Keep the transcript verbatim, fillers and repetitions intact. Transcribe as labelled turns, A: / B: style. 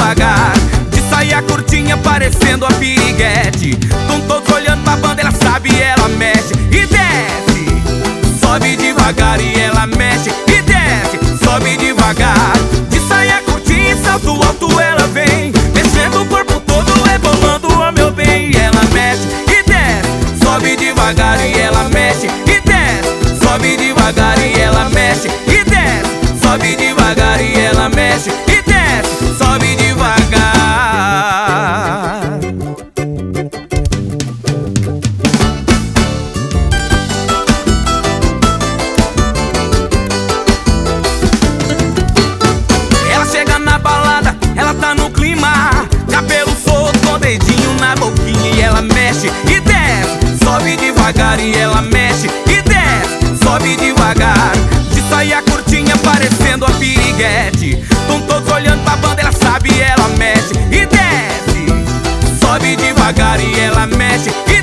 A: devagar, de saia curtinha parecendo a piriguete. Tão todos olhando pra banda, ela sabe, ela mexe e desce. Sobe devagar e ela mexe e desce. Sobe devagar, de saia curtinha e salto alto ela vem, mexendo o corpo todo, rebolando, ó meu bem. E ela mexe e desce. Sobe devagar e ela mexe e desce. Sobe devagar e ela mexe e desce. Sobe devagar e ela mexe e desce. Sobe devagar. Ela chega na balada, ela tá no clima, cabelo solto com dedinho na boquinha. E ela mexe e desce. Sobe devagar e ela mexe e desce. Sobe devagar, de saia curtinha parecendo a piriguete. Tão todos olhando pra banda, ela sabe, ela mexe e desce. Sobe devagar e ela mexe e